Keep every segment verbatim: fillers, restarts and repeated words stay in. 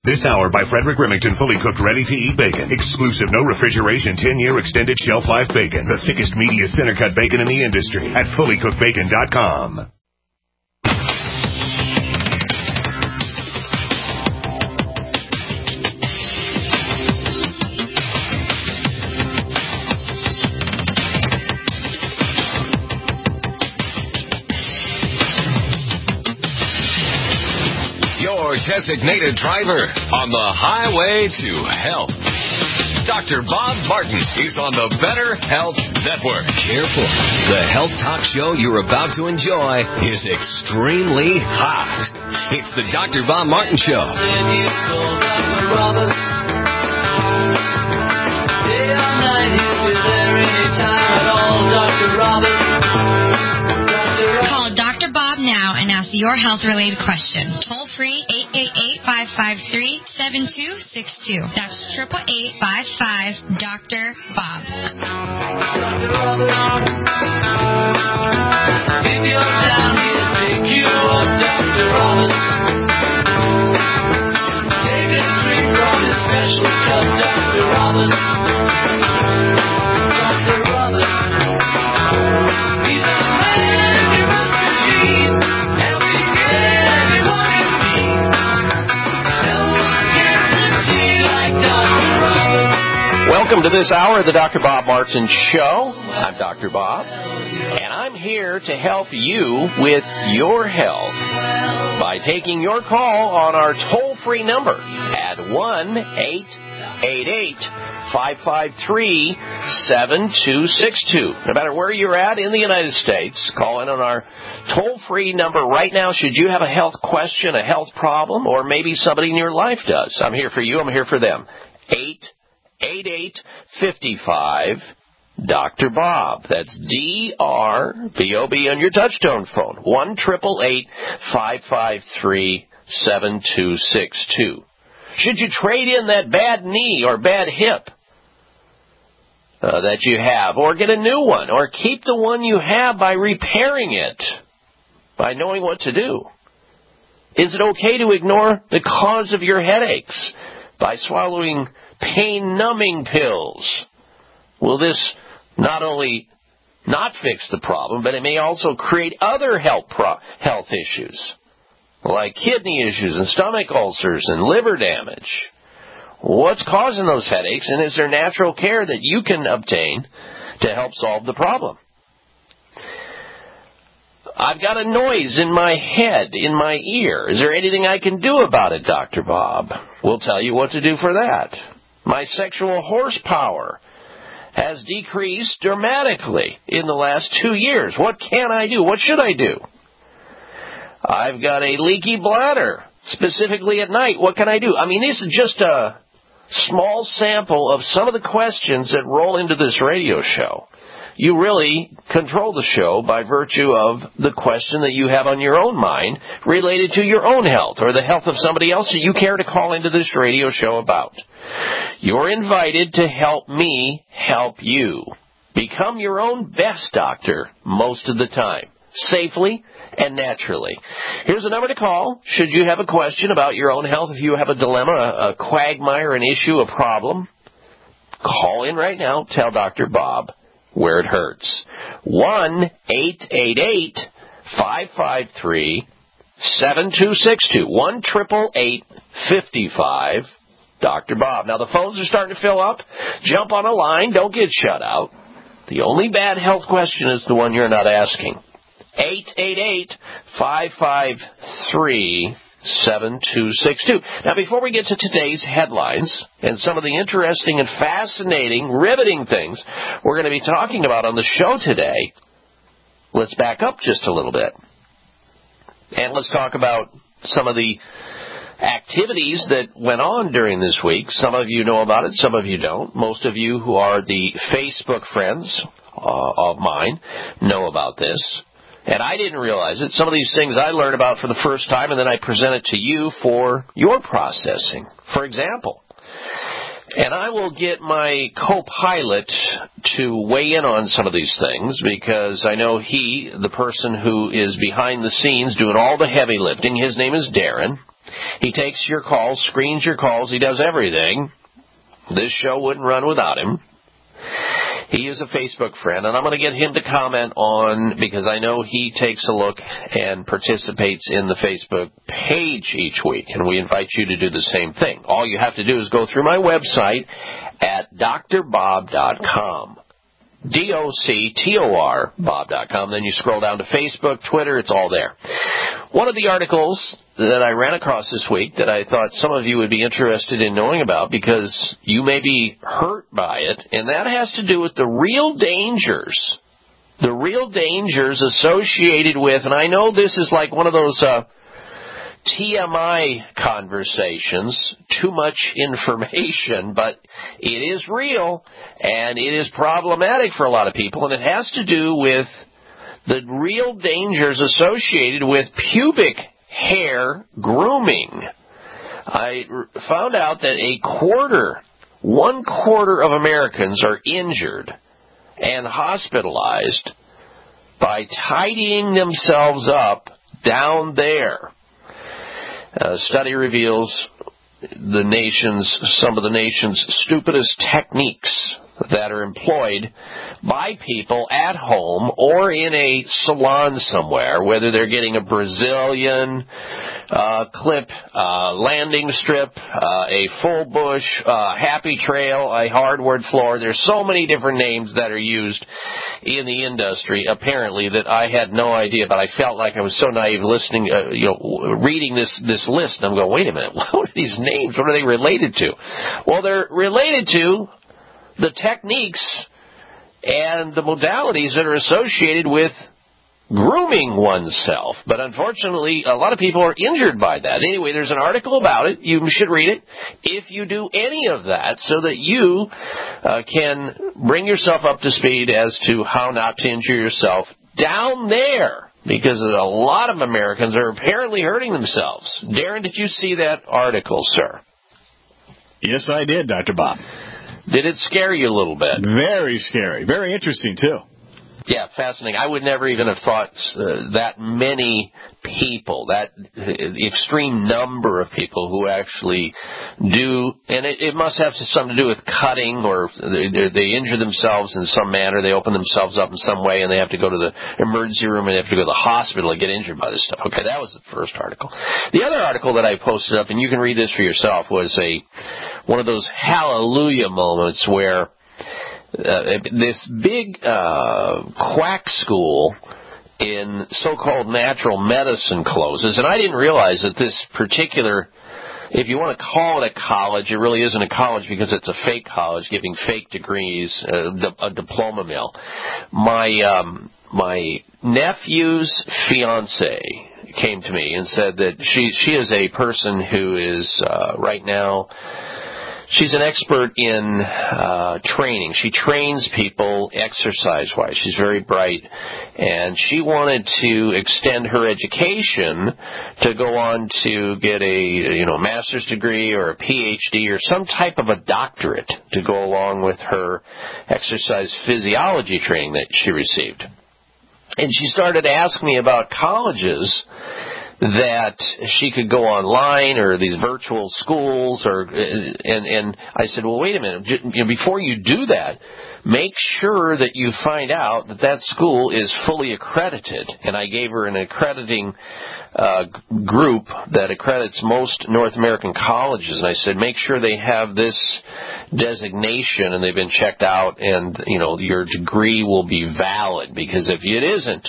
This hour by Frederick Remington, fully cooked, ready-to-eat bacon. Exclusive, no refrigeration, ten-year extended shelf life bacon. The thickest, meatiest, center-cut bacon in the industry at fully cooked bacon dot com. Designated driver on the highway to health. Doctor Bob Martin is on the Better Health Network. Careful. The health talk show you're about to enjoy is extremely hot. It's the Doctor Bob Martin Show. Call Doctor Bob now and ask your health-related question. Toll free, eight eight eight, five five three, seven two six two. That's eight eight eight, five five, Doctor Bob. If you're down, he'll pick you up, Doctor Robert. Take a drink from his special cup, Doctor Robert. Doctor Robert. He's a man you must believe, helping everyone he sees. No one guarantees like Doctor Robert. Welcome to this hour of the Doctor Bob Martin Show. I'm Doctor Bob, and I'm here to help you with your health by taking your call on our toll-free number at one eight eight eight, five five three, seven two six two. No matter where you're at in the United States, call in on our toll-free number right now should you have a health question, a health problem, or maybe somebody in your life does. I'm here for you. I'm here for them. eight eight eight, five five, Doctor Bob. That's D R B O B on your touchtone phone. one eight eight eight, five five three, seven two six two. Should you trade in that bad knee or bad hip uh, that you have, or get a new one, or keep the one you have by repairing it, by knowing what to do? Is it okay to ignore the cause of your headaches by swallowing pain-numbing pills? Will this not only not fix the problem, but it may also create other health pro- health issues, like kidney issues and stomach ulcers and liver damage? What's causing those headaches, and is there natural care that you can obtain to help solve the problem? I've got a noise in my head, in my ear. Is there anything I can do about it, Doctor Bob? We'll tell you what to do for that. My sexual horsepower has decreased dramatically in the last two years. What can I do? What should I do? I've got a leaky bladder, specifically at night. What can I do? I mean, this is just a small sample of some of the questions that roll into this radio show. You really control the show by virtue of the question that you have on your own mind related to your own health or the health of somebody else that you care to call into this radio show about. You're invited to help me help you. Become your own best doctor most of the time, safely and naturally. Here's a number to call should you have a question about your own health. If you have a dilemma, a, a quagmire, an issue, a problem, call in right now. Tell Doctor Bob where it hurts. one eight eight eight, five five three, seven two six two. one eight eight eight, five five, Doctor Bob. Now, the phones are starting to fill up. Jump on a line. Don't get shut out. The only bad health question is the one you're not asking. eight eight eight, five five three, seven two six two. Now, before we get to today's headlines and some of the interesting and fascinating, riveting things we're going to be talking about on the show today, let's back up just a little bit. And let's talk about some of the activities that went on during this week. Some of you know about it, some of you don't. Most of you who are the Facebook friends uh, of mine know about this. And I didn't realize it. Some of these things I learned about for the first time, and then I present it to you for your processing. For example, and I will get my co-pilot to weigh in on some of these things because I know he, the person who is behind the scenes doing all the heavy lifting, his name is Darren. He takes your calls, screens your calls. He does everything. This show wouldn't run without him. He is a Facebook friend, and I'm going to get him to comment on, because I know he takes a look and participates in the Facebook page each week, and we invite you to do the same thing. All you have to do is go through my website at D R bob dot com. D O C T O R, Bob dot com. Then you scroll down to Facebook, Twitter, it's all there. One of the articles that I ran across this week that I thought some of you would be interested in knowing about, because you may be hurt by it, and that has to do with the real dangers, the real dangers associated with, and I know this is like one of those uh, T M I conversations, too much information, but it is real, and it is problematic for a lot of people, and it has to do with the real dangers associated with pubic hair grooming. I found out that a quarter, one quarter of Americans are injured and hospitalized by tidying themselves up down there. A study reveals the nation's, some of the nation's stupidest techniques that are employed by people at home or in a salon somewhere, whether they're getting a Brazilian uh, clip, uh, landing strip, uh, a full bush, uh, happy trail, a hardwood floor. There's so many different names that are used in the industry, apparently, that I had no idea, but I felt like I was so naive listening, uh, you know, reading this, this list, and I'm going, wait a minute, what are these names? What are they related to? Well, they're related to the techniques and the modalities that are associated with grooming oneself. But unfortunately, a lot of people are injured by that. Anyway, there's an article about it. You should read it if you do any of that, so that you uh, can bring yourself up to speed as to how not to injure yourself down there, because a lot of Americans are apparently hurting themselves. Darren, did you see that article, sir? Yes, I did, Doctor Bob. Did it scare you a little bit? Very scary. Very interesting, too. Yeah, fascinating. I would never even have thought uh, that many people, that extreme number of people who actually do, and it, it must have something to do with cutting, or they, they injure themselves in some manner, they open themselves up in some way, and they have to go to the emergency room and they have to go to the hospital and get injured by this stuff. Okay, that was the first article. The other article that I posted up, and you can read this for yourself, was a one of those hallelujah moments where Uh, this big uh, quack school in so-called natural medicine closes. And I didn't realize that this particular, if you want to call it a college, it really isn't a college because it's a fake college giving fake degrees, uh, a diploma mill. My, um, my nephew's fiance came to me and said that she, she is a person who is uh, right now, she's an expert in uh, training. She trains people exercise-wise. She's very bright. And she wanted to extend her education to go on to get a, you know, master's degree or a P H D or some type of a doctorate to go along with her exercise physiology training that she received. And she started asking me about colleges that she could go online, or these virtual schools, or and and I said, well, wait a minute, you know, before you do that, make sure that you find out that that school is fully accredited. And I gave her an accrediting uh, group that accredits most North American colleges, and I said, make sure they have this designation and they've been checked out, and you know, your degree will be valid, because if it isn't,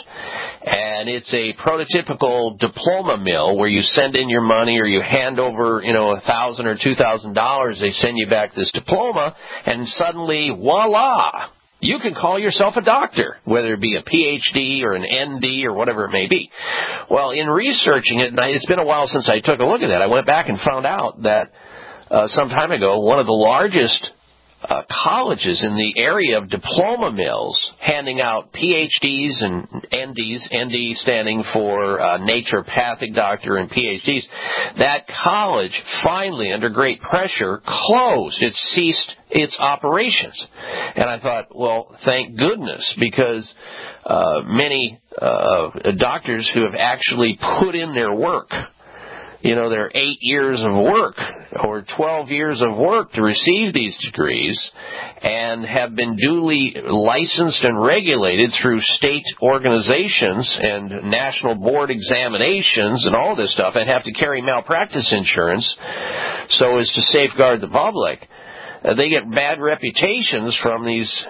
and it's a prototypical diploma mill where you send in your money or you hand over, you know, a thousand or two thousand dollars, they send you back this diploma, and suddenly, voila, you can call yourself a doctor, whether it be a P H D or an N D or whatever it may be. Well, in researching it, and it's been a while since I took a look at that, I went back and found out that uh, some time ago, one of the largest Uh, colleges in the area of diploma mills handing out P H Ds and N Ds, N D standing for uh, naturopathic doctor, and P H Ds, that college finally, under great pressure, closed. It ceased its operations. And I thought, well, thank goodness, because uh, many uh, doctors who have actually put in their work you know, their eight years of work or twelve years of work to receive these degrees and have been duly licensed and regulated through state organizations and national board examinations and all this stuff and have to carry malpractice insurance so as to safeguard the public. Uh, they get bad reputations from these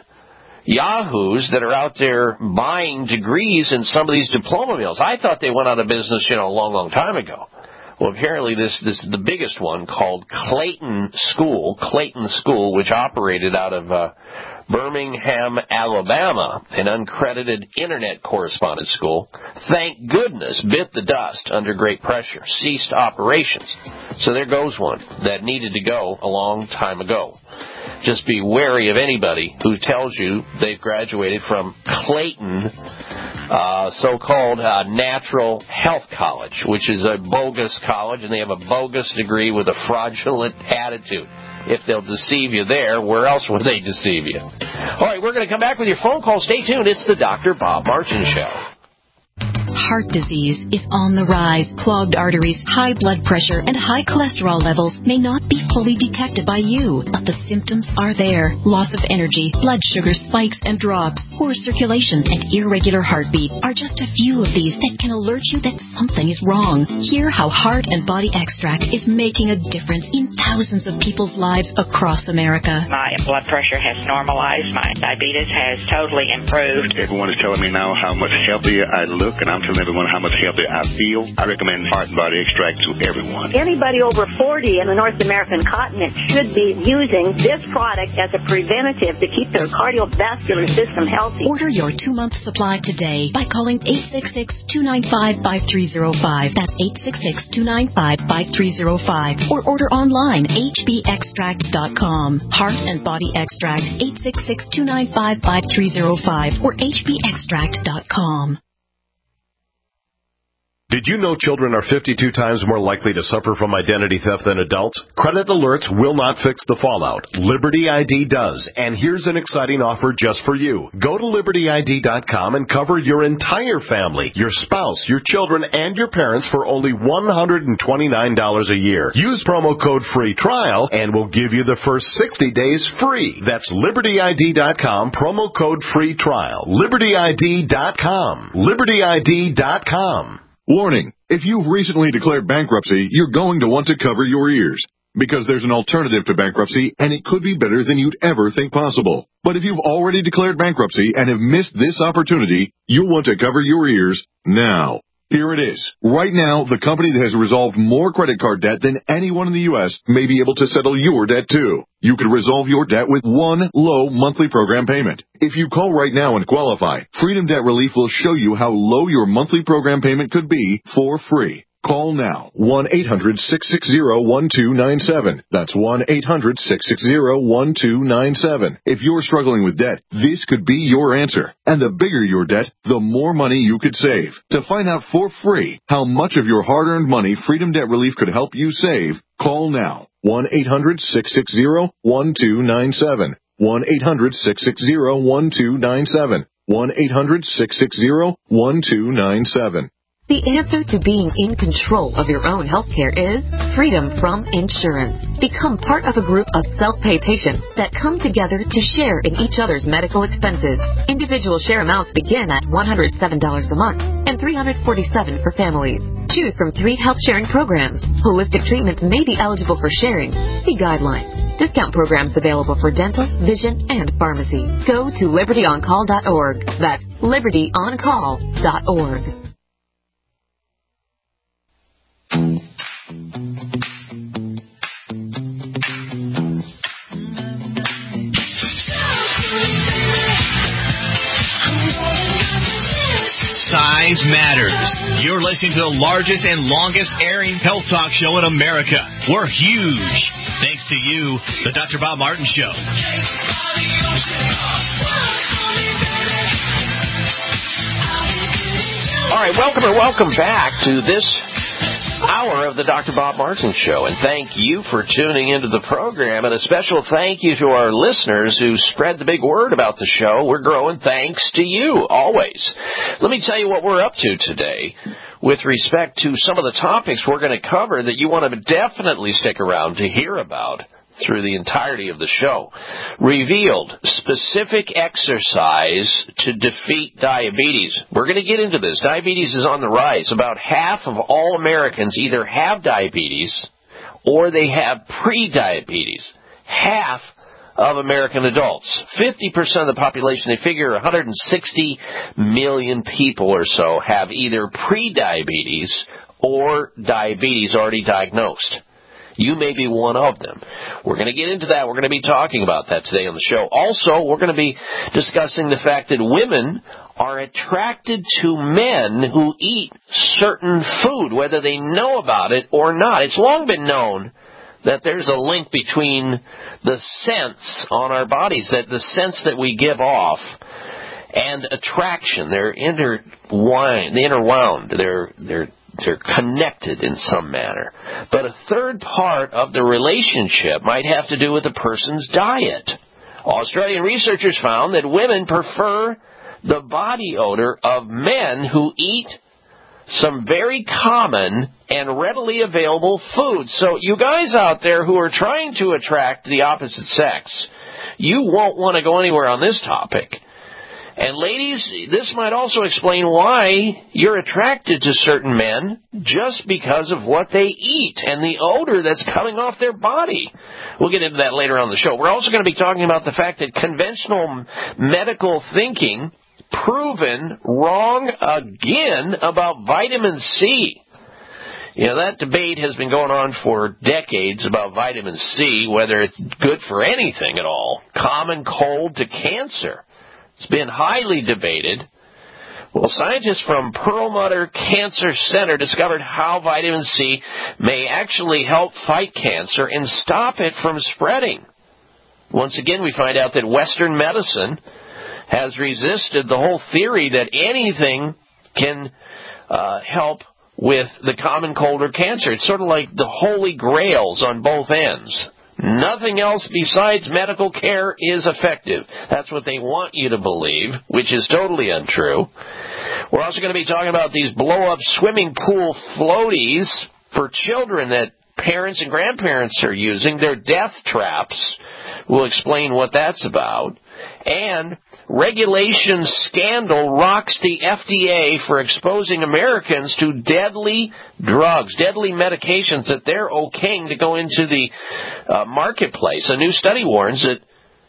yahoos that are out there buying degrees in some of these diploma mills. I thought they went out of business, you know, a long, long time ago. Well, apparently this, this is the biggest one called Clayton School, Clayton School, which operated out of uh, Birmingham, Alabama, an uncredited internet correspondence school. Thank goodness bit the dust under great pressure, ceased operations. So there goes one that needed to go a long time ago. Just be wary of anybody who tells you they've graduated from Clayton, uh, so-called uh, Natural Health College, which is a bogus college, and they have a bogus degree with a fraudulent attitude. If they'll deceive you there, where else would they deceive you? All right, we're going to come back with your phone call. Stay tuned. It's the Doctor Bob Martin Show. Heart disease is on the rise. Clogged arteries, high blood pressure, and high cholesterol levels may not be fully detected by you, but the symptoms are there. Loss of energy, blood sugar spikes and drops, poor circulation, and irregular heartbeat are just a few of these that can alert you that something is wrong. Hear how Heart and Body Extract is making a difference in thousands of people's lives across America. My blood pressure has normalized. My diabetes has totally improved. Everyone is telling me now how much healthier I look, and I'm telling everyone how much healthier I feel. I recommend Heart and Body Extract to everyone. Anybody over forty in the North American continent should be using this product as a preventative to keep their cardiovascular system healthy. Order your two-month supply today by calling eight six six, two nine five, five three zero five. That's eight six six, two nine five, five three zero five. Or order online, h b extract dot com. Heart and Body Extract, eight six six, two nine five, five three zero five or h b extract dot com. Did you know children are fifty-two times more likely to suffer from identity theft than adults? Credit alerts will not fix the fallout. Liberty I D does. And here's an exciting offer just for you. Go to liberty I D dot com and cover your entire family, your spouse, your children, and your parents for only one hundred twenty-nine dollars a year. Use promo code FREE TRIAL and we'll give you the first sixty days free. That's liberty I D dot com, promo code FREE TRIAL. liberty I D dot com. liberty I D dot com. Warning, if you've recently declared bankruptcy, you're going to want to cover your ears, because there's an alternative to bankruptcy, and it could be better than you'd ever think possible. But if you've already declared bankruptcy and have missed this opportunity, you'll want to cover your ears now. Here it is. Right now, the company that has resolved more credit card debt than anyone in the U S may be able to settle your debt too. You could resolve your debt with one low monthly program payment. If you call right now and qualify, Freedom Debt Relief will show you how low your monthly program payment could be for free. Call now, one eight hundred, six six zero, one two nine seven. That's one eight hundred, six six zero, one two nine seven. If you're struggling with debt, this could be your answer. And the bigger your debt, the more money you could save. To find out for free how much of your hard-earned money Freedom Debt Relief could help you save, call now, one eight hundred, six six zero, one two nine seven. one eight hundred, six six zero, one two nine seven. one eight hundred, six six zero, one two nine seven. The answer to being in control of your own health care is freedom from insurance. Become part of a group of self-pay patients that come together to share in each other's medical expenses. Individual share amounts begin at one hundred seven dollars a month and three hundred forty-seven dollars for families. Choose from three health sharing programs. Holistic treatments may be eligible for sharing. See guidelines. Discount programs available for dental, vision, and pharmacy. Go to liberty on call dot org. That's liberty on call dot org. Size matters. You're listening to the largest and longest airing health talk show in America. We're huge. Thanks to you, the Doctor Bob Martin Show. All right, welcome or welcome back to this hour of the Doctor Bob Martin Show, and thank you for tuning into the program, and a special thank you to our listeners who spread the big word about the show. We're growing thanks to you, always. Let me tell you what we're up to today. with respect to some of the topics we're going to cover that you want to definitely stick around to hear about through the entirety of the show. Revealed specific exercise to defeat diabetes. We're going to get into this. Diabetes is on the rise. About half of all Americans either have diabetes or they have pre-diabetes. Half of American adults. fifty percent of the population, they figure one hundred sixty million people or so have either pre-diabetes or diabetes already diagnosed. You may be one of them. We're going to get into that. We're going to be talking about that today on the show. Also, we're going to be discussing the fact that women are attracted to men who eat certain food, whether they know about it or not. It's long been known that there's a link between the scents on our bodies, that the scents that we give off, and attraction. They're intertwined, they're interwound, they're they're they're connected in some manner. But a third part of the relationship might have to do with a person's diet. Australian researchers found that women prefer the body odor of men who eat some very common and readily available foods. So you guys out there who are trying to attract the opposite sex, you won't want to go anywhere on this topic. And ladies, this might also explain why you're attracted to certain men just because of what they eat and the odor that's coming off their body. We'll get into that later on the show. We're also going to be talking about the fact that conventional medical thinking proven wrong again about vitamin C. You know, that debate has been going on for decades about vitamin C, whether it's good for anything at all, common cold to cancer. It's been highly debated. Well, scientists from Perlmutter Cancer Center discovered how vitamin C may actually help fight cancer and stop it from spreading. Once again, we find out that Western medicine has resisted the whole theory that anything can uh, help with the common cold or cancer. It's sort of like the holy grails on both ends. Nothing else besides medical care is effective. That's what they want you to believe, which is totally untrue. We're also going to be talking about these blow-up swimming pool floaties for children that parents and grandparents are using. They're death traps. We'll explain what that's about. And regulation scandal rocks the F D A for exposing Americans to deadly drugs, deadly medications that they're okaying to go into the uh, marketplace. A new study warns that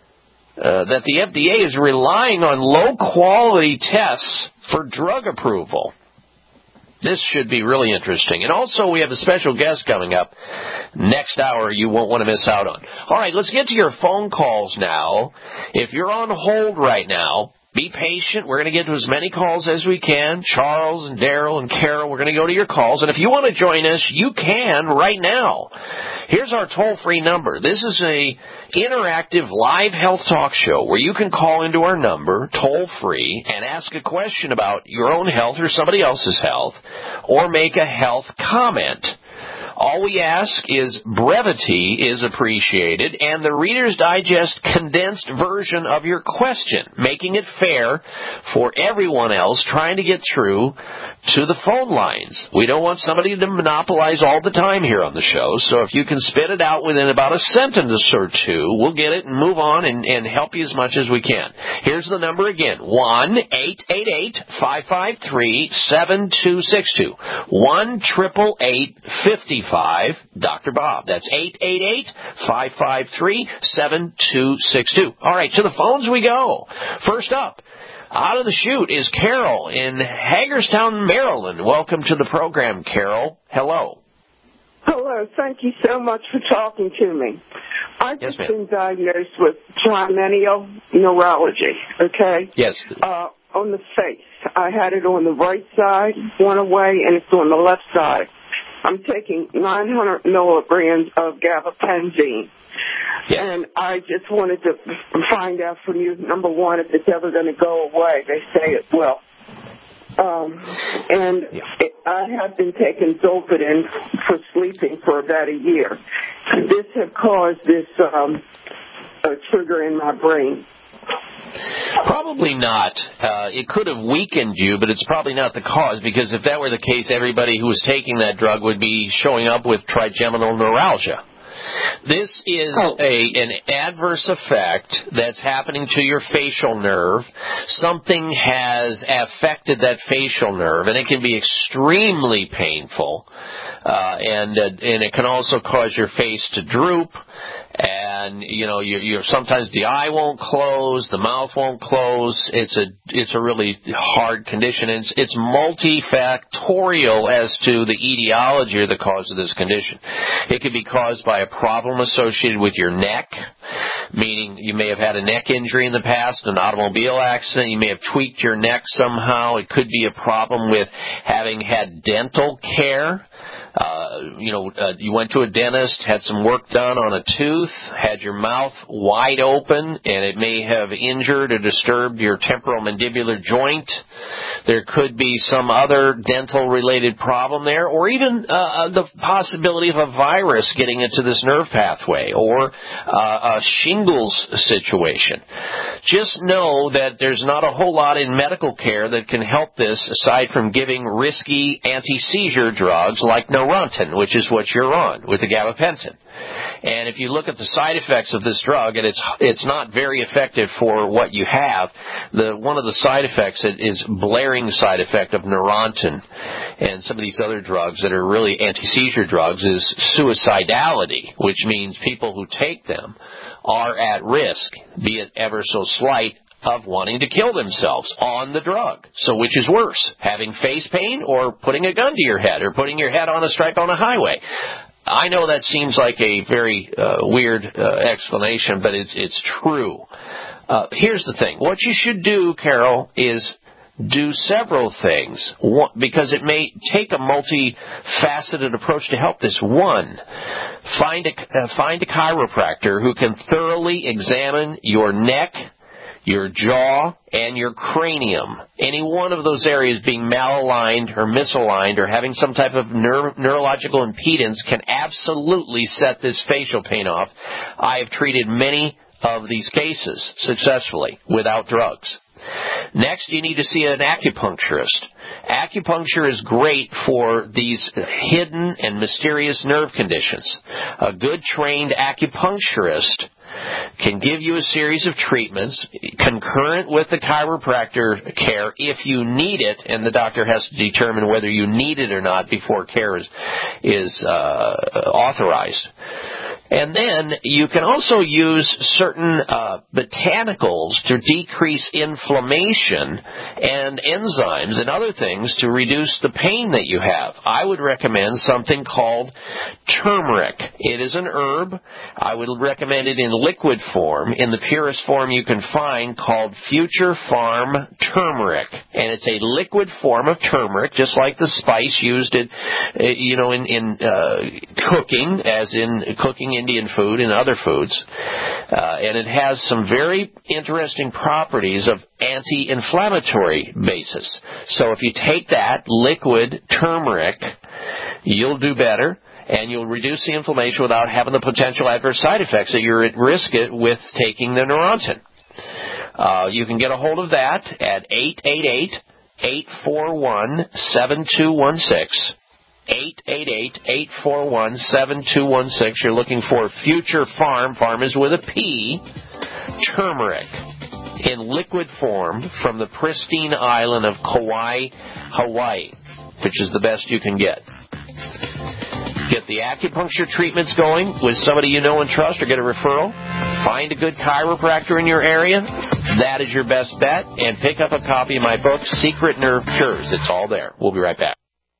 uh, that the F D A is relying on low-quality tests for drug approval. This should be really interesting. And also, we have a special guest coming up next hour you won't want to miss out on. All right, let's get to your phone calls now. If you're on hold right now, be patient. We're going to get to as many calls as we can. Charles and Daryl and Carol, we're going to go to your calls. And if you want to join us, you can right now. Here's our toll-free number. This is a interactive live health talk show where you can call into our number toll-free and ask a question about your own health or somebody else's health or make a health comment. All we ask is brevity is appreciated and the Reader's Digest condensed version of your question, making it fair for everyone else trying to get through to the phone lines. We don't want somebody to monopolize all the time here on the show, so if you can spit it out within about a sentence or two, we'll get it and move on and, and help you as much as we can. Here's the number again, one eight eight eight, five five three, seven two six two, one eight eight eight, five five, Doctor Bob. That's eight eight eight, five five three, seven two six two. All right, to the phones we go. First up, out of the chute is Carol in Hagerstown, Maryland. Welcome to the program, Carol. Hello. Hello. Thank you so much for talking to me. I've yes, just ma'am. been diagnosed with trigeminal neurology, okay? Yes. Uh, on the face. I had it on the right side, one away, and it's on the left side. I'm taking nine hundred milligrams of gabapentin. Yes. And I just wanted to find out from you, number one, if it's ever going to go away. They say it will. Um, and yeah. it, I have been taking Zolpidem for sleeping for about a year. This has caused this um, a trigger in my brain. Probably not. Uh, it could have weakened you, but it's probably not the cause, because if that were the case, everybody who was taking that drug would be showing up with trigeminal neuralgia. This is oh. a an adverse effect that's happening to your facial nerve. Something has affected that facial nerve, and it can be extremely painful. Uh, and uh, and it can also cause your face to droop, and you know you you sometimes the eye won't close, the mouth won't close. It's a it's a really hard condition. It's it's multifactorial as to the etiology or the cause of this condition. It could be caused by a problem associated with your neck, meaning you may have had a neck injury in the past, an automobile accident. You may have tweaked your neck somehow. It could be a problem with having had dental care. Uh, you know, uh, you went to a dentist, had some work done on a tooth, had your mouth wide open, and it may have injured or disturbed your temporal mandibular joint. There could be some other dental-related problem there, or even uh, the possibility of a virus getting into this nerve pathway, or uh, a shingles situation. Just know that there's not a whole lot in medical care that can help this, aside from giving risky anti-seizure drugs like Neurontin, which is what you're on with the gabapentin. And if you look at the side effects of this drug, and it's it's not very effective for what you have, the one of the side effects is blaring side effect of Neurontin and some of these other drugs that are really anti-seizure drugs is suicidality, which means people who take them are at risk, be it ever so slight, of wanting to kill themselves on the drug. So which is worse, having face pain or putting a gun to your head or putting your head on a stripe on a highway? I know that seems like a very uh, weird uh, explanation, but it's it's true. Uh, here's the thing. What you should do, Carol, is do several things, one, because it may take a multifaceted approach to help this. One, find a, uh, find a chiropractor who can thoroughly examine your neck, your jaw, and your cranium. Any one of those areas being malaligned or misaligned or having some type of neuro- neurological impedance can absolutely set this facial pain off. I have treated many of these cases successfully without drugs. Next, you need to see an acupuncturist. Acupuncture is great for these hidden and mysterious nerve conditions. A good trained acupuncturist can give you a series of treatments concurrent with the chiropractor care if you need it, and the doctor has to determine whether you need it or not before care is, is uh, authorized. And then you can also use certain uh, botanicals to decrease inflammation and enzymes and other things to reduce the pain that you have. I would recommend something called turmeric. It is an herb. I would recommend it in liquid form, in the purest form you can find, called Future Farm Turmeric. And it's a liquid form of turmeric, just like the spice used in, you know, in, in uh, cooking, as in cooking Indian food and other foods, uh, and it has some very interesting properties of anti-inflammatory basis. So if you take that liquid turmeric, you'll do better, and you'll reduce the inflammation without having the potential adverse side effects that you're at risk with taking the Neurontin. Uh, you can get a hold of that at eight eight eight, eight four one, seven two one six. eight eight eight, eight four one, seven two one six. You're looking for Future Farm. Farm is with a P. Turmeric in liquid form from the pristine island of Kauai, Hawaii, which is the best you can get. Get the acupuncture treatments going with somebody you know and trust, or get a referral. Find a good chiropractor in your area. That is your best bet. And pick up a copy of my book, Secret Nerve Cures. It's all there. We'll be right back.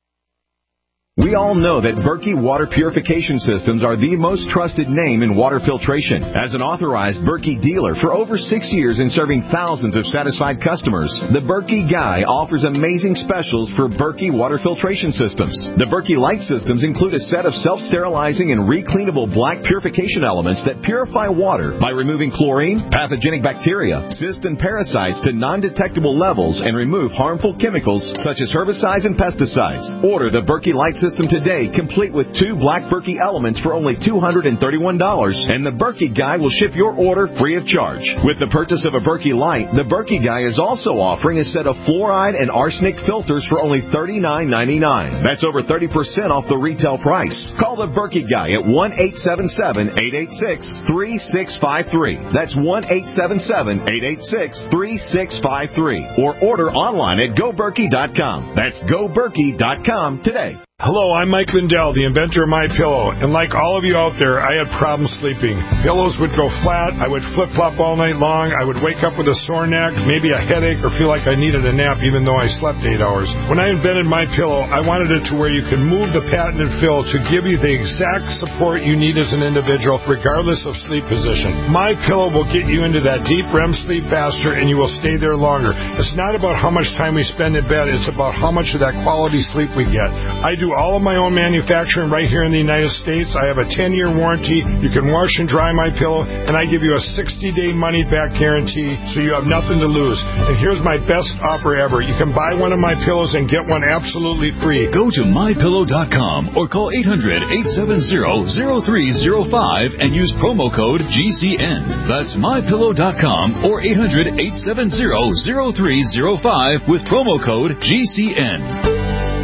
We all know that Berkey Water Purification Systems are the most trusted name in water filtration. As an authorized Berkey dealer for over six years and serving thousands of satisfied customers, the Berkey Guy offers amazing specials for Berkey Water Filtration Systems. The Berkey Light Systems include a set of self-sterilizing and recleanable black purification elements that purify water by removing chlorine, pathogenic bacteria, cysts, and parasites to non-detectable levels and remove harmful chemicals such as herbicides and pesticides. Order the Berkey Light Systems system today, complete with two Black Berkey elements for only two hundred thirty-one dollars, and the Berkey Guy will ship your order free of charge. With the purchase of a Berkey Light, the Berkey Guy is also offering a set of fluoride and arsenic filters for only thirty-nine ninety-nine. That's over thirty percent off the retail price. Call the Berkey Guy at one eight seven seven, eight eight six, three six five three. That's one eight seven seven, eight eight six, three six five three. Or order online at go berkey dot com. That's go berkey dot com today. Hello, I'm Mike Lindell, the inventor of MyPillow, and like all of you out there, I had problems sleeping. Pillows would go flat, I would flip-flop all night long, I would wake up with a sore neck, maybe a headache, or feel like I needed a nap even though I slept eight hours. When I invented MyPillow, I wanted it to where you could move the patented fill to give you the exact support you need as an individual, regardless of sleep position. MyPillow will get you into that deep R E M sleep faster, and you will stay there longer. It's not about how much time we spend in bed, it's about how much of that quality sleep we get. I do all of my own manufacturing right here in the United States. I have a ten-year warranty. You can wash and dry my pillow, and I give you a sixty-day money-back guarantee, so you have nothing to lose. And here's my best offer ever. You can buy one of my pillows and get one absolutely free. Go to my pillow dot com or call eight hundred, eight seven zero, zero three zero five and use promo code G C N. That's my pillow dot com or eight hundred, eight seven zero, zero three zero five with promo code G C N.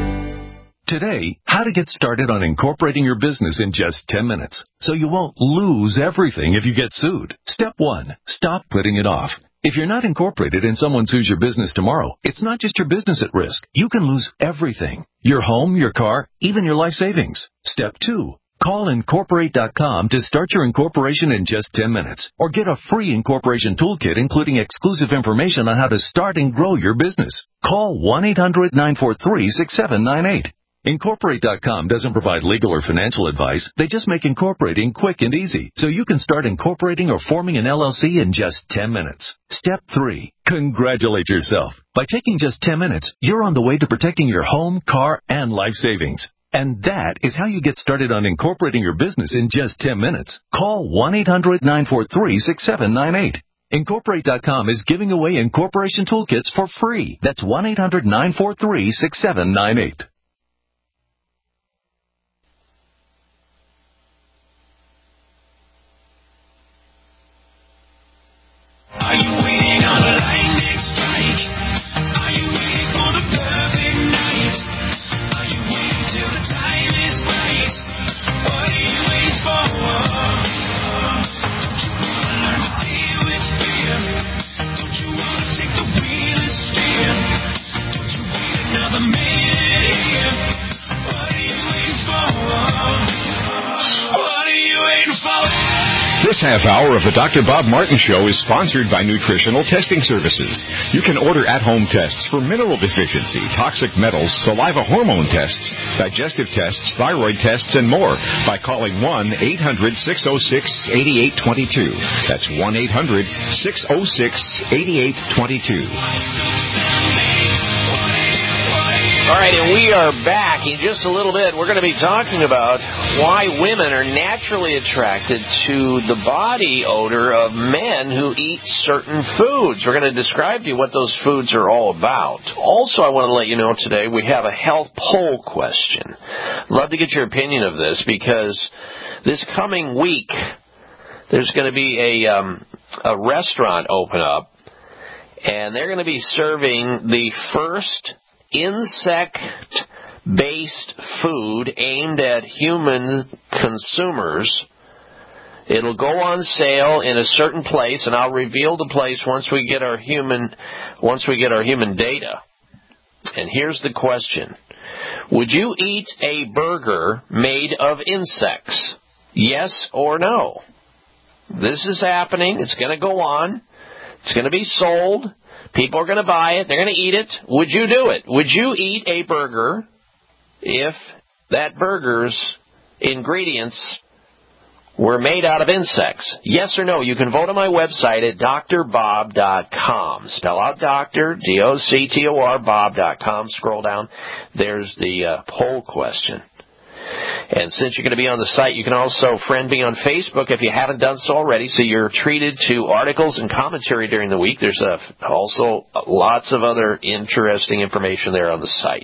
Today, how to get started on incorporating your business in just ten minutes, so you won't lose everything if you get sued. Step one, stop putting it off. If you're not incorporated and someone sues your business tomorrow, it's not just your business at risk. You can lose everything. Your home, your car, even your life savings. Step two, call incorporate dot com to start your incorporation in just ten minutes, or get a free incorporation toolkit including exclusive information on how to start and grow your business. Call one eight hundred, nine four three, six seven nine eight. incorporate dot com doesn't provide legal or financial advice. They just make incorporating quick and easy, so you can start incorporating or forming an L L C in just ten minutes. Step three, congratulate yourself. By taking just ten minutes, you're on the way to protecting your home, car, and life savings. And that is how you get started on incorporating your business in just ten minutes. Call one eight hundred, nine four three, six seven nine eight. incorporate dot com is giving away incorporation toolkits for free. That's one eight hundred, nine four three, six seven nine eight. Are you waiting on a lightning strike? Are you waiting for the perfect night? Are you waiting till the time is right? What are you waiting for? Don't you want to learn to deal with fear? Don't you want to take the wheel and steer? Don't you wait another minute here? What are you waiting for? What are you waiting for? This half hour of the Doctor Bob Martin Show is sponsored by Nutritional Testing Services. You can order at-home tests for mineral deficiency, toxic metals, saliva hormone tests, digestive tests, thyroid tests, and more by calling one eight hundred, six oh six, eight eight two two. That's one eight hundred, six oh six, eight eight two two. All right, and we are back in just a little bit. We're going to be talking about why women are naturally attracted to the body odor of men who eat certain foods. We're going to describe to you what those foods are all about. Also, I want to let you know today we have a health poll question. I'd love to get your opinion of this because this coming week there's going to be a, um, a restaurant open up, and they're going to be serving the first insect-based food aimed at human consumers. It'll go on sale in a certain place, and I'll reveal the place once we get our human once we get our human data. And here's the question. Would you eat a burger made of insects? Yes or no? This is happening. It's going to go on. It's going to be sold. People are going to buy it. They're going to eat it. Would you do it? Would you eat a burger if that burger's ingredients were made out of insects? Yes or no? You can vote on my website at D R bob dot com. Spell out doctor, D O C T O R, bob dot com. Scroll down. There's the uh, poll question. And since you're going to be on the site, you can also friend me on Facebook if you haven't done so already, so you're treated to articles and commentary during the week. There's uh, also lots of other interesting information there on the site.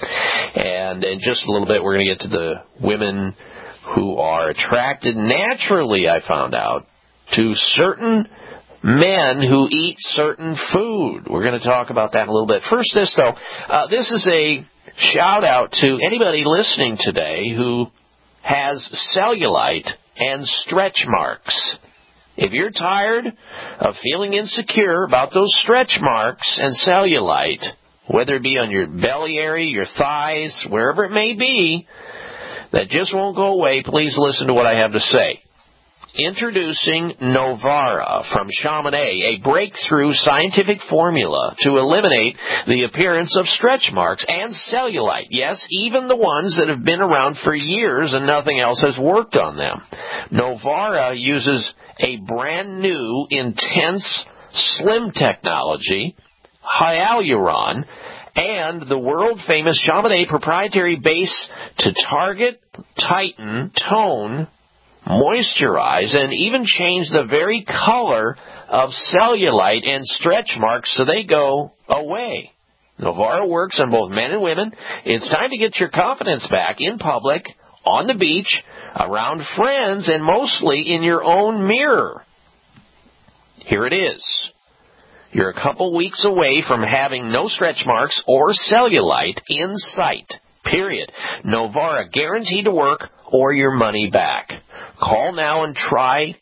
And in just a little bit, we're going to get to the women who are attracted naturally, I found out, to certain men who eat certain food. We're going to talk about that in a little bit. First, this, though. Uh, this is a shout-out to anybody listening today who has cellulite and stretch marks. If you're tired of feeling insecure about those stretch marks and cellulite, whether it be on your belly area, your thighs, wherever it may be, that just won't go away, please listen to what I have to say. Introducing Novara from Chamonix, a breakthrough scientific formula to eliminate the appearance of stretch marks and cellulite. Yes, even the ones that have been around for years and nothing else has worked on them. Novara uses a brand new, intense, slim technology, hyaluron, and the world-famous Chamonix proprietary base to target, tighten, tone, moisturize, and even change the very color of cellulite and stretch marks so they go away. Novara works on both men and women. It's time to get your confidence back in public, on the beach, around friends, and mostly in your own mirror. Here it is. You're a couple weeks away from having no stretch marks or cellulite in sight. Period. Novara guaranteed to work or your money back. Call now and try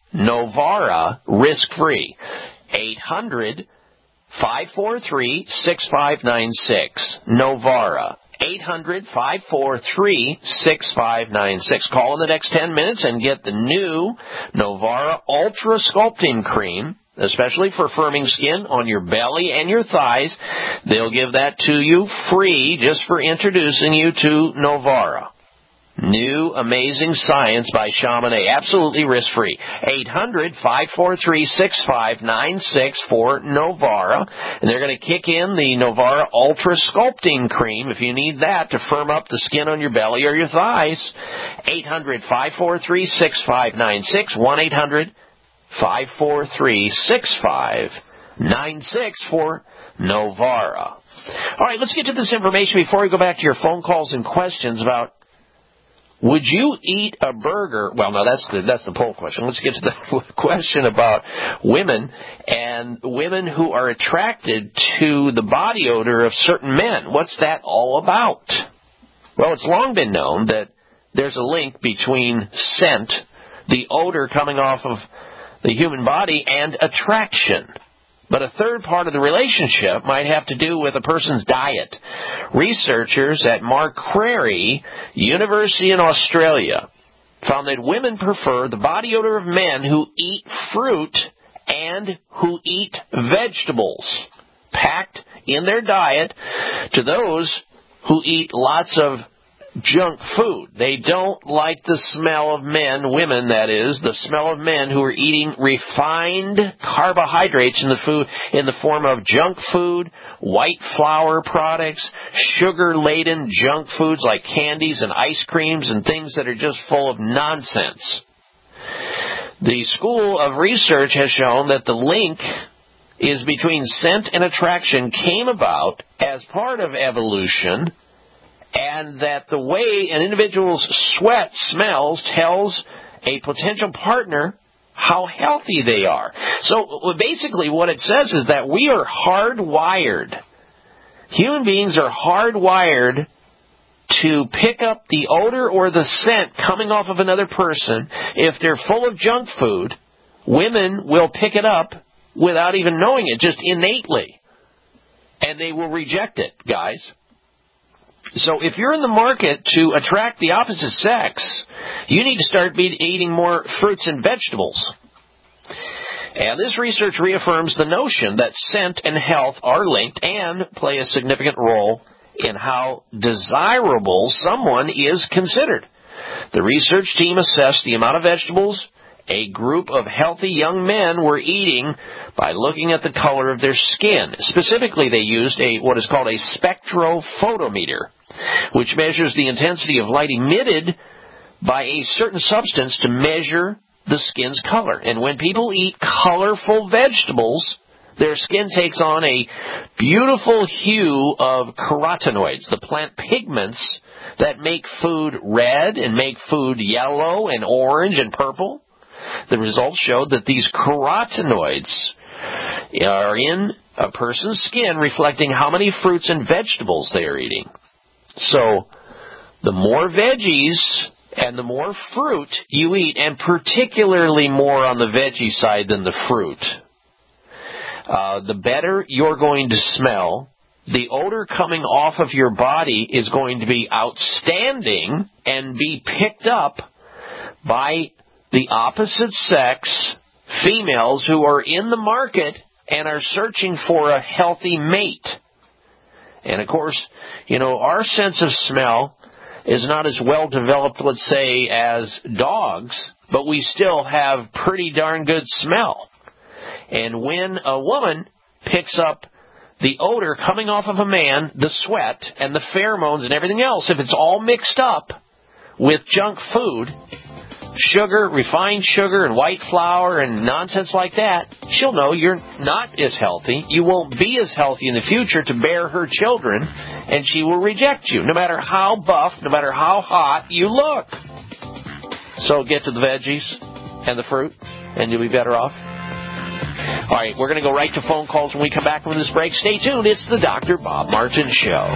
Novara risk-free. eight hundred, five four three, six five nine six. Novara. eight hundred, five four three, six five nine six. Call in the next ten minutes and get the new Novara Ultra Sculpting Cream, especially for firming skin on your belly and your thighs. They'll give that to you free just for introducing you to Novara. New amazing science by Chamonix, absolutely risk-free. eight hundred, five four three, six five nine six for Novara. And they're going to kick in the Novara Ultra Sculpting Cream if you need that to firm up the skin on your belly or your thighs. eight hundred, five four three, six five nine six, one eight hundred, five four three, six five nine six for Novara. All right, let's get to this information before we go back to your phone calls and questions about, would you eat a burger? Well, no, that's the, that's the poll question. Let's get to the question about women and women who are attracted to the body odor of certain men. What's that all about? Well, it's long been known that there's a link between scent, the odor coming off of the human body, and attraction. But a third part of the relationship might have to do with a person's diet. Researchers at Macquarie University in Australia found that women prefer the body odor of men who eat fruit and who eat vegetables packed in their diet to those who eat lots of junk food. They don't like the smell of men, women that is, the smell of men who are eating refined carbohydrates in the food in the form of junk food, white flour products, sugar-laden junk foods like candies and ice creams and things that are just full of nonsense. The School of Research has shown that the link is between scent and attraction came about as part of evolution, and that the way an individual's sweat smells tells a potential partner how healthy they are. So basically what it says is that we are hardwired. Human beings are hardwired to pick up the odor or the scent coming off of another person. If they're full of junk food, women will pick it up without even knowing it, just innately. And they will reject it, guys. So if you're in the market to attract the opposite sex, you need to start be eating more fruits and vegetables. And this research reaffirms the notion that scent and health are linked and play a significant role in how desirable someone is considered. The research team assessed the amount of vegetables a group of healthy young men were eating by looking at the color of their skin. Specifically, they used a what is called a spectrophotometer, which measures the intensity of light emitted by a certain substance to measure the skin's color. And when people eat colorful vegetables, their skin takes on a beautiful hue of carotenoids, the plant pigments that make food red and make food yellow and orange and purple. The results showed that these carotenoids are in a person's skin, reflecting how many fruits and vegetables they are eating. So the more veggies and the more fruit you eat, and particularly more on the veggie side than the fruit, uh, the better you're going to smell. The odor coming off of your body is going to be outstanding and be picked up by the opposite sex females who are in the market and are searching for a healthy mate. And of course, you know, our sense of smell is not as well developed, let's say, as dogs, but we still have pretty darn good smell. And when a woman picks up the odor coming off of a man, the sweat and the pheromones and everything else, if it's all mixed up with junk food, sugar, refined sugar and white flour and nonsense like that, she'll know you're not as healthy. You won't be as healthy in the future to bear her children, and she will reject you, no matter how buff, no matter how hot you look. So get to the veggies and the fruit, and you'll be better off. All right, we're going to go right to phone calls when we come back from this break. Stay tuned. It's the Doctor Bob Martin Show.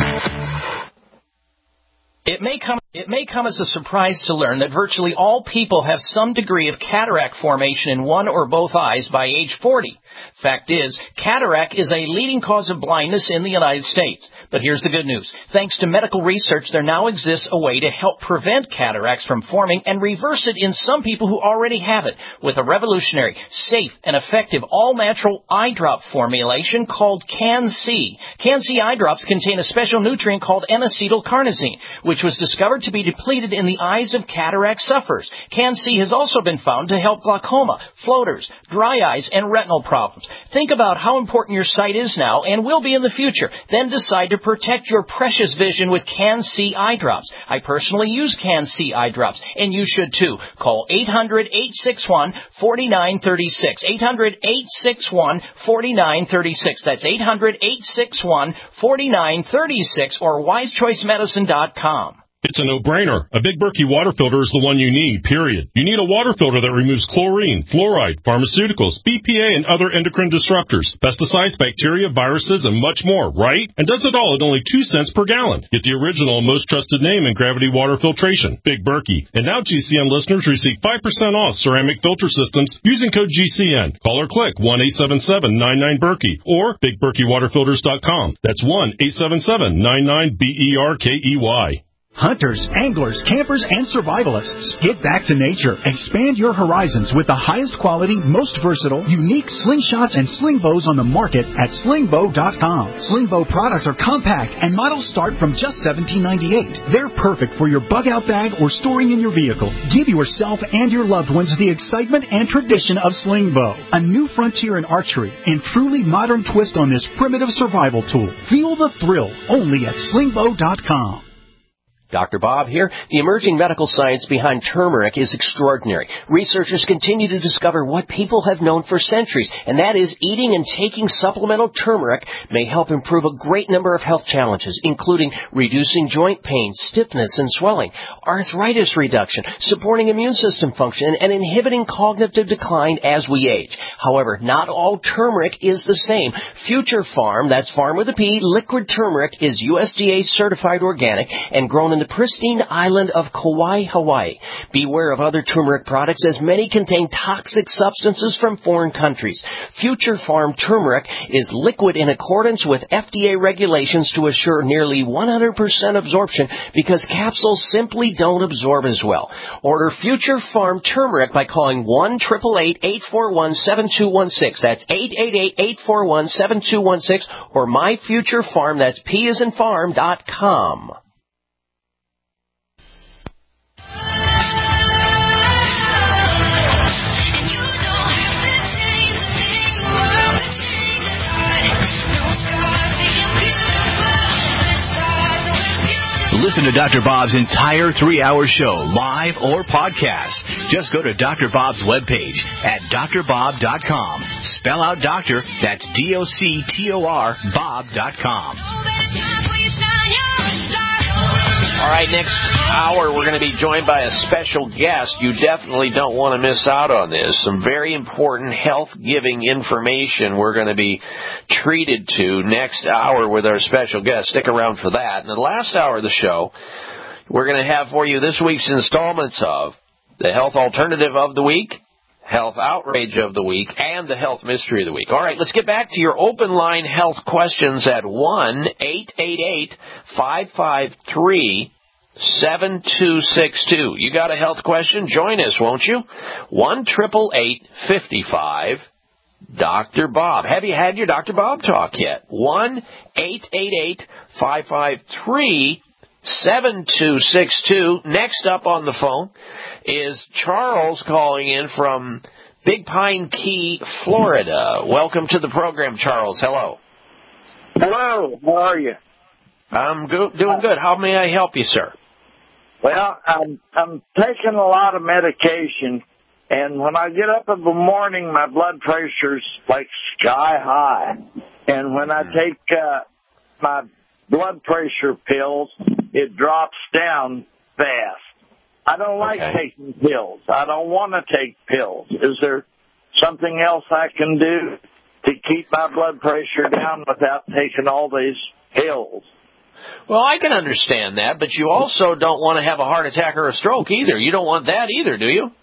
It may come it may come as a surprise to learn that virtually all people have some degree of cataract formation in one or both eyes by age forty. Fact is, cataract is a leading cause of blindness in the United States. But here's the good news. Thanks to medical research, there now exists a way to help prevent cataracts from forming and reverse it in some people who already have it with a revolutionary, safe, and effective all-natural eye drop formulation called Can-C. Can-C eye drops contain a special nutrient called N-acetylcarnosine, which was discovered to be depleted in the eyes of cataract sufferers. Can-C has also been found to help glaucoma, floaters, dry eyes, and retinal problems. Think about how important your sight is now and will be in the future. Then decide to protect your precious vision with Can-C eye drops. I personally use Can-C eye drops, and you should too. Call eight hundred, eight six one, four nine three six. eight hundred, eight six one, four nine three six. That's eight hundred, eight six one, four nine three six or wise choice medicine dot com. It's a no-brainer. A Big Berkey water filter is the one you need, period. You need a water filter that removes chlorine, fluoride, pharmaceuticals, B P A, and other endocrine disruptors, pesticides, bacteria, viruses, and much more, right? And does it all at only two cents per gallon. Get the original and most trusted name in gravity water filtration, Big Berkey. And now G C N listeners receive five percent off ceramic filter systems using code G C N. Call or click one eight seven seven, nine nine, Berkey or big berkey water filters dot com. That's one eight seven seven, nine nine, B E R K E Y. Hunters, anglers, campers, and survivalists. Get back to nature. Expand your horizons with the highest quality, most versatile, unique slingshots and sling bows on the market at sling bow dot com. Sling bow products are compact and models start from just seventeen ninety-eight. They're perfect for your bug out bag or storing in your vehicle. Give yourself and your loved ones the excitement and tradition of sling bow. A new frontier in archery and truly modern twist on this primitive survival tool. Feel the thrill only at sling bow dot com. Doctor Bob here. The emerging medical science behind turmeric is extraordinary. Researchers continue to discover what people have known for centuries, and that is eating and taking supplemental turmeric may help improve a great number of health challenges, including reducing joint pain, stiffness, and swelling, arthritis reduction, supporting immune system function, and inhibiting cognitive decline as we age. However, not all turmeric is the same. Future Farm, that's Farm with a P, liquid turmeric is U S D A certified organic and grown in the pristine island of Kauai, Hawaii. Beware of other turmeric products, as many contain toxic substances from foreign countries. Future Farm turmeric is liquid in accordance with F D A regulations to assure nearly one hundred percent absorption, because capsules simply don't absorb as well. Order Future Farm turmeric by calling one eight eight eight, eight four one, seven two one six. That's eight eight eight, eight four one, seven two one six, or My Future Farm, that's P as in farm dot com. Listen to Doctor Bob's entire three-hour show, live or podcast. Just go to Doctor Bob's webpage at D R bob dot com. Spell out doctor, that's D O C T O R, bob dot com. All right, next hour we're going to be joined by a special guest. You definitely don't want to miss out on this. Some very important health-giving information we're going to be treated to next hour with our special guest. Stick around for that. In the last hour of the show, we're going to have for you this week's installments of the Health Alternative of the Week, Health Outrage of the Week, and the Health Mystery of the Week. All right, let's get back to your open line health questions at one eight eight eight, five five three, seven two six two. You got a health question? Join us, won't you? one eight eight eight, five five, Doctor Bob. Have you had your Doctor Bob talk yet? one eight eight eight, five five three, seven two six two. Next up on the phone is Charles calling in from Big Pine Key, Florida. Welcome to the program, Charles. Hello. Hello. How are you? I'm go- doing good. How may I help you, sir? Well, I'm I'm taking a lot of medication, and when I get up in the morning, my blood pressure's like sky high. And when I take uh, my blood pressure pills, it drops down fast. I don't like okay. taking pills. I don't want to take pills. Is there something else I can do to keep my blood pressure down without taking all these pills? Well, I can understand that, but you also don't want to have a heart attack or a stroke either. You don't want that either, do you?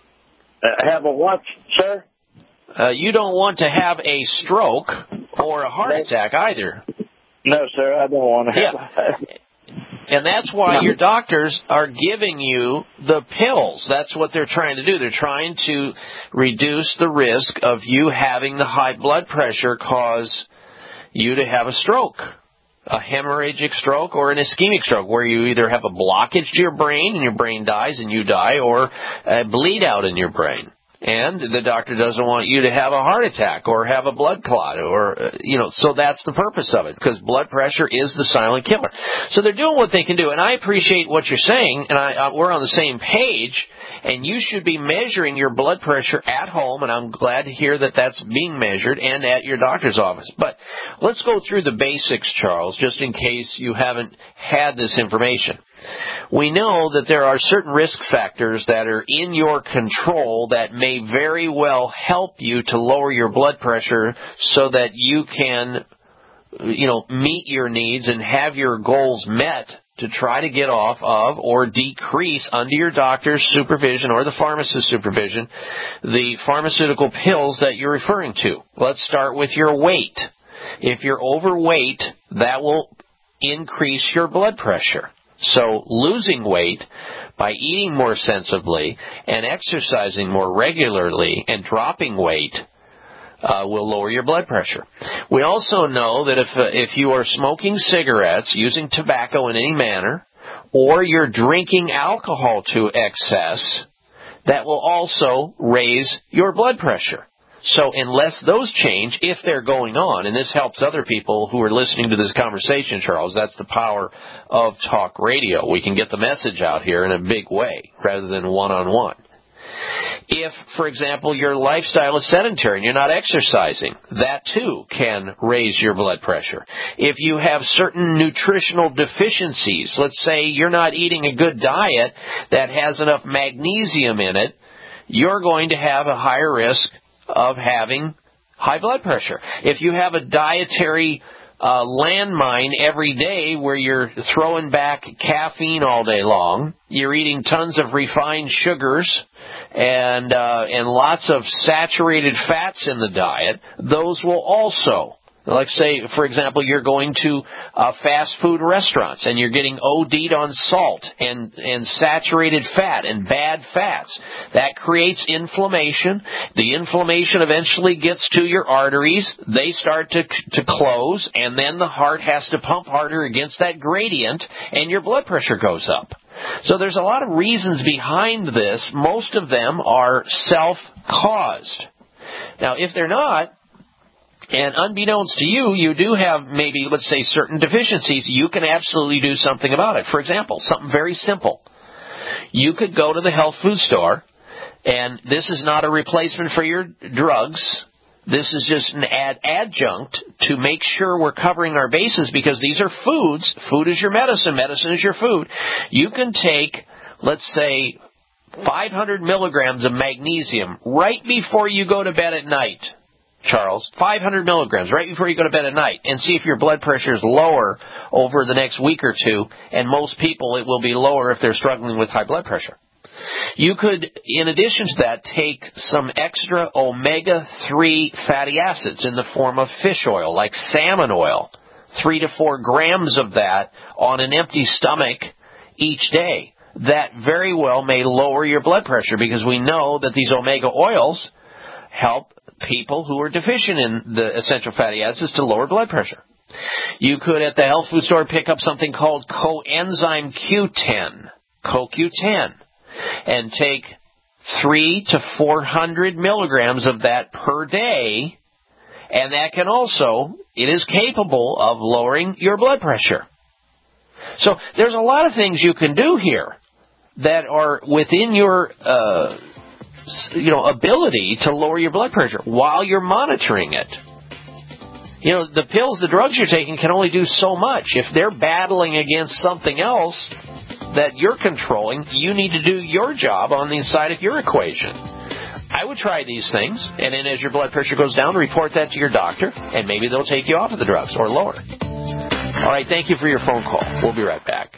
Uh, have a what, sir? Uh, you don't want to have a stroke or a heart attack either. No, sir, I don't want to have yeah. And that's why your doctors are giving you the pills. That's what they're trying to do. They're trying to reduce the risk of you having the high blood pressure cause you to have a stroke, a hemorrhagic stroke or an ischemic stroke, where you either have a blockage to your brain and your brain dies and you die, or a bleed out in your brain. And the doctor doesn't want you to have a heart attack or have a blood clot, or, uh, you know, so that's the purpose of it, because blood pressure is the silent killer. So they're doing what they can do, and I appreciate what you're saying, and I, uh, we're on the same page, and you should be measuring your blood pressure at home, and I'm glad to hear that that's being measured, and at your doctor's office. But let's go through the basics, Charles, just in case you haven't had this information. We know that there are certain risk factors that are in your control that may very well help you to lower your blood pressure so that you can, you know, meet your needs and have your goals met to try to get off of or decrease, under your doctor's supervision or the pharmacist's supervision, the pharmaceutical pills that you're referring to. Let's start with your weight. If you're overweight, that will increase your blood pressure. So losing weight by eating more sensibly and exercising more regularly and dropping weight uh, will lower your blood pressure. We also know that if uh, if you are smoking cigarettes, using tobacco in any manner, or you're drinking alcohol to excess, that will also raise your blood pressure. So unless those change, if they're going on, and this helps other people who are listening to this conversation, Charles, that's the power of talk radio. We can get the message out here in a big way rather than one-on-one. If, for example, your lifestyle is sedentary and you're not exercising, that too can raise your blood pressure. If you have certain nutritional deficiencies, let's say you're not eating a good diet that has enough magnesium in it, you're going to have a higher risk of having high blood pressure. If you have a dietary uh, landmine every day where you're throwing back caffeine all day long, you're eating tons of refined sugars and uh, and lots of saturated fats in the diet, those will also, like say, for example, you're going to uh, fast food restaurants and you're getting O D'd on salt and, and saturated fat and bad fats. That creates inflammation. The inflammation eventually gets to your arteries. They start to, to close, and then the heart has to pump harder against that gradient, and your blood pressure goes up. So there's a lot of reasons behind this. Most of them are self-caused. Now, if they're not, And unbeknownst to you, you do have maybe, let's say, certain deficiencies. You can absolutely do something about it. For example, something very simple. You could go to the health food store, and this is not a replacement for your drugs. This is just an ad- adjunct to make sure we're covering our bases, because these are foods. Food is your medicine. Medicine is your food. You can take, let's say, five hundred milligrams of magnesium right before you go to bed at night. Charles, five hundred milligrams right before you go to bed at night, and see if your blood pressure is lower over the next week or two. And most people, it will be lower if they're struggling with high blood pressure. You could, in addition to that, take some extra omega three fatty acids in the form of fish oil, like salmon oil, three to four grams of that on an empty stomach each day. That very well may lower your blood pressure, because we know that these omega oils help people who are deficient in the essential fatty acids to lower blood pressure. You could, at the health food store, pick up something called coenzyme Q ten, co Q ten, and take three to four hundred milligrams of that per day, and that can also, it is capable of lowering your blood pressure. So there's a lot of things you can do here that are within your uh, you know, ability to lower your blood pressure while you're monitoring it. You know, the pills, the drugs you're taking can only do so much. If they're battling against something else that you're controlling, you need to do your job on the side of your equation. I would try these things, and then as your blood pressure goes down, report that to your doctor, and maybe they'll take you off of the drugs or lower it. All right, thank you for your phone call. We'll be right back.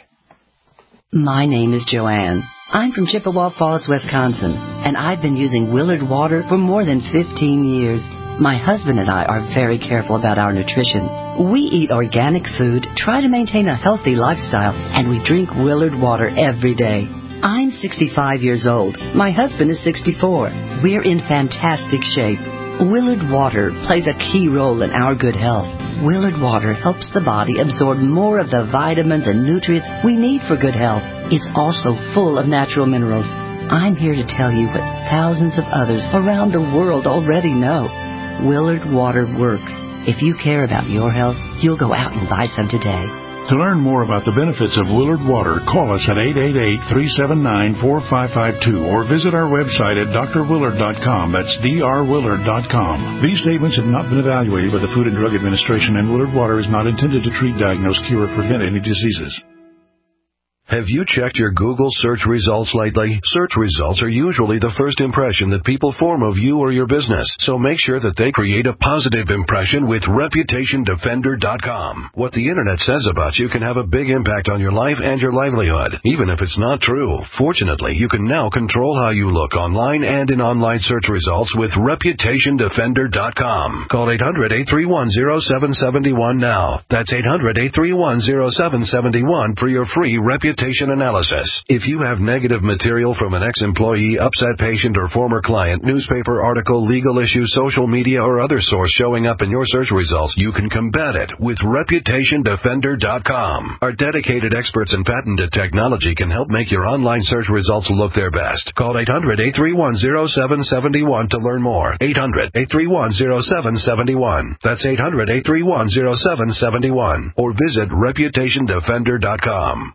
My name is Joanne. I'm from Chippewa Falls, Wisconsin, and I've been using Willard water for more than fifteen years. My husband and I are very careful about our nutrition. We eat organic food, try to maintain a healthy lifestyle, and we drink Willard water every day. I'm sixty-five years old. My husband is sixty-four. We're in fantastic shape. Willard water plays a key role in our good health. Willard water helps the body absorb more of the vitamins and nutrients we need for good health. It's also full of natural minerals. I'm here to tell you what thousands of others around the world already know. Willard water works. If you care about your health, you'll go out and buy some today. To learn more about the benefits of Willard water, call us at eight eight eight, three seven nine, four five five two or visit our website at d r willard dot com. That's d r willard dot com. These statements have not been evaluated by the Food and Drug Administration, and Willard water is not intended to treat, diagnose, cure, or prevent any diseases. Have you checked your Google search results lately? Search results are usually the first impression that people form of you or your business, so make sure that they create a positive impression with reputation defender dot com. What the Internet says about you can have a big impact on your life and your livelihood, even if it's not true. Fortunately, you can now control how you look online and in online search results with reputation defender dot com. Call eight hundred, eight three one, zero seven seven one now. That's eight hundred, eight three one, zero seven seven one for your free reputation analysis. If you have negative material from an ex-employee, upset patient, or former client, newspaper article, legal issue, social media, or other source showing up in your search results, you can combat it with reputation defender dot com. Our dedicated experts in patented technology can help make your online search results look their best. Call eight hundred, eight three one, zero seven seven one to learn more. eight hundred, eight three one, zero seven seven one. That's eight hundred, eight three one, zero seven seven one. Or visit reputation defender dot com.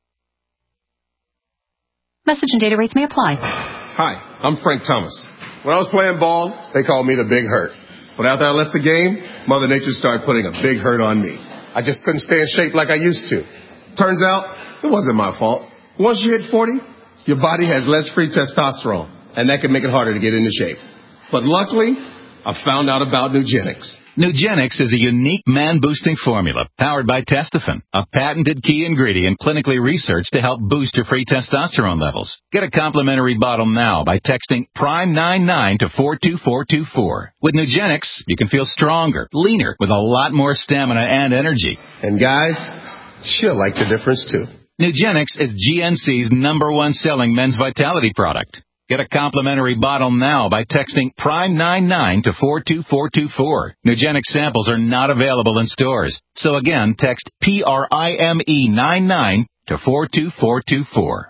Message and data rates may apply. Hi, I'm Frank Thomas. When I was playing ball, they called me the Big Hurt. But after I left the game, Mother Nature started putting a big hurt on me. I just couldn't stay in shape like I used to. Turns out, it wasn't my fault. Once you hit forty, your body has less free testosterone, and that can make it harder to get into shape. But luckily, I found out about Nugenix. Nugenix is a unique man-boosting formula powered by Testofen, a patented key ingredient clinically researched to help boost your free testosterone levels. Get a complimentary bottle now by texting prime nine nine to four two four two four. With Nugenix, you can feel stronger, leaner, with a lot more stamina and energy. And guys, she'll like the difference too. Nugenix is G N C's number one selling men's vitality product. Get a complimentary bottle now by texting prime nine nine to four two four two four. Nugenix samples are not available in stores. So again, text P R I M E nine nine to four two four two four.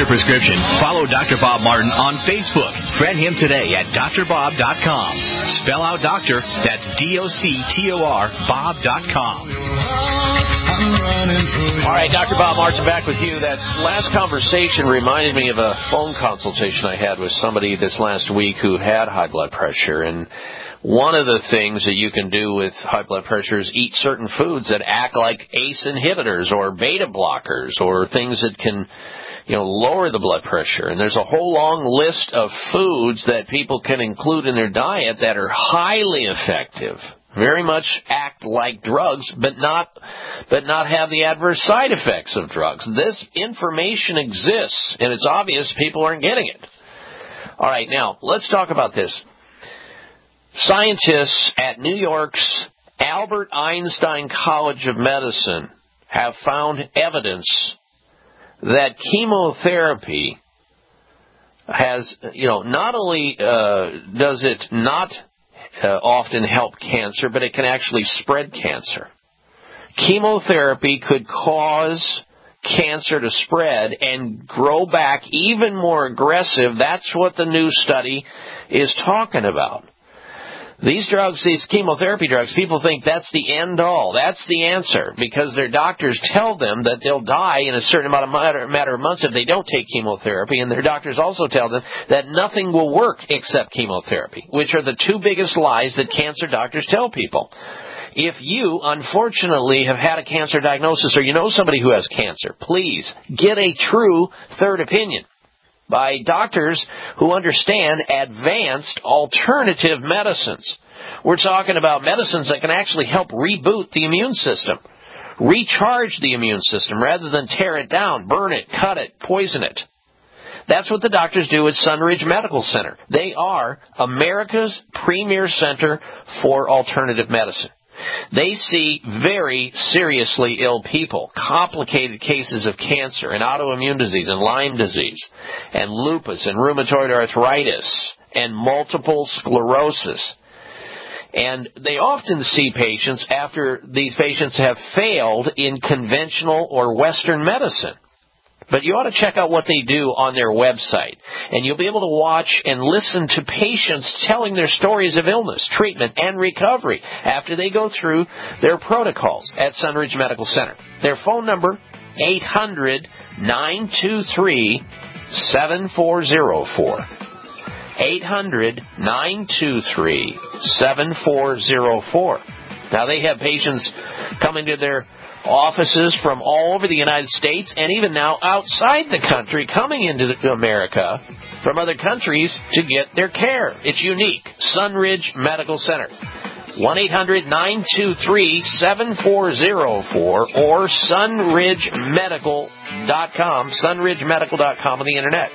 prescription, follow Doctor Bob Martin on Facebook. Friend him today at D R bob dot com. Spell out doctor, that's D O C T O R, bob dot com. All right, Doctor Bob Martin back with you. That last conversation reminded me of a phone consultation I had with somebody this last week who had high blood pressure. And one of the things that you can do with high blood pressure is eat certain foods that act like A C E inhibitors or beta blockers or things that can, you know, lower the blood pressure. And there's a whole long list of foods that people can include in their diet that are highly effective. Very much act like drugs, but not but not have the adverse side effects of drugs. This information exists, and it's obvious people aren't getting it. All right, now, let's talk about this. Scientists at New York's Albert Einstein College of Medicine have found evidence that chemotherapy has, you know, not only uh, does it not Uh, often help cancer, but it can actually spread cancer. Chemotherapy could cause cancer to spread and grow back even more aggressive. That's what the new study is talking about. These drugs, these chemotherapy drugs, people think that's the end all. That's the answer because their doctors tell them that they'll die in a certain amount of matter, matter of months if they don't take chemotherapy. And their doctors also tell them that nothing will work except chemotherapy, which are the two biggest lies that cancer doctors tell people. If you, unfortunately, have had a cancer diagnosis or you know somebody who has cancer, please get a true third opinion by doctors who understand advanced alternative medicines. We're talking about medicines that can actually help reboot the immune system, recharge the immune system rather than tear it down, burn it, cut it, poison it. That's what the doctors do at Sunridge Medical Center. They are America's premier center for alternative medicine. They see very seriously ill people, complicated cases of cancer and autoimmune disease and Lyme disease and lupus and rheumatoid arthritis and multiple sclerosis. And they often see patients after these patients have failed in conventional or Western medicine. But you ought to check out what they do on their website. And you'll be able to watch and listen to patients telling their stories of illness, treatment, and recovery after they go through their protocols at Sunridge Medical Center. Their phone number, eight hundred, nine two three, seven four zero four. eight hundred, nine two three, seven four zero four. Now, they have patients coming to their offices from all over the United States and even now outside the country coming into America from other countries to get their care. It's unique. Sunridge Medical Center. one eight hundred, nine two three, seven four zero four or sunridge medical dot com. sunridge medical dot com on the Internet.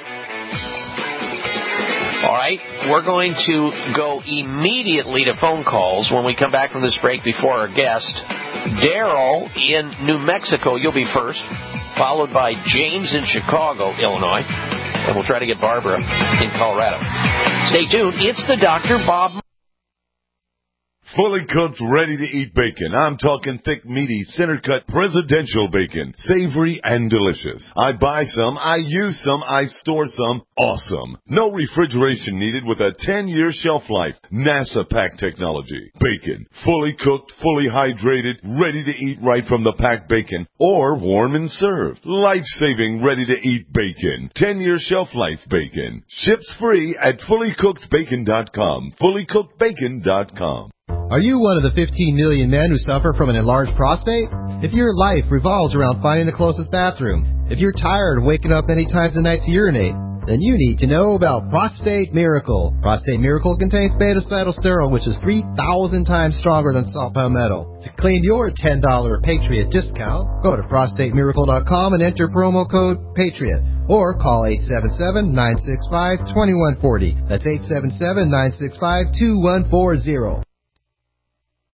All right, we're going to go immediately to phone calls when we come back from this break before our guest. Daryl in New Mexico, you'll be first, followed by James in Chicago, Illinois, and we'll try to get Barbara in Colorado. Stay tuned. It's the Doctor Bob. Fully cooked, ready-to-eat bacon. I'm talking thick, meaty, center-cut, presidential bacon. Savory and delicious. I buy some, I use some, I store some. Awesome. No refrigeration needed with a ten-year shelf life. NASA pack technology. Bacon. Fully cooked, fully hydrated, ready to eat right from the packed bacon. Or warm and served. Life-saving, ready-to-eat bacon. ten-year shelf life bacon. Ships free at fully cooked bacon dot com. fully cooked bacon dot com. Are you one of the fifteen million men who suffer from an enlarged prostate? If your life revolves around finding the closest bathroom, if you're tired of waking up many times a night to urinate, then you need to know about Prostate Miracle. Prostate Miracle contains beta-cytosterol, which is three thousand times stronger than salt palmetto. To claim your ten dollars Patriot discount, go to prostate miracle dot com and enter promo code PATRIOT. Or call eight seven seven, nine six five, two one four zero. That's eight seven seven, nine six five, two one four zero.